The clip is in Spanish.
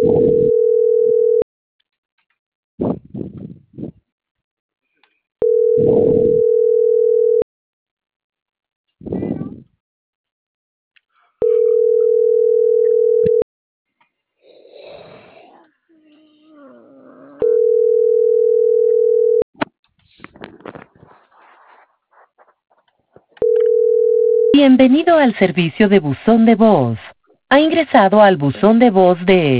Bienvenido al servicio de buzón de voz. Ha ingresado al buzón de voz de